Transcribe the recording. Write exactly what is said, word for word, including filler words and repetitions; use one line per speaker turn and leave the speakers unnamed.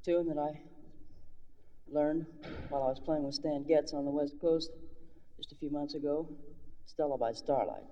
tune that I learned while I was playing with Stan Getz on the West Coast just a few months ago, Stella by Starlight.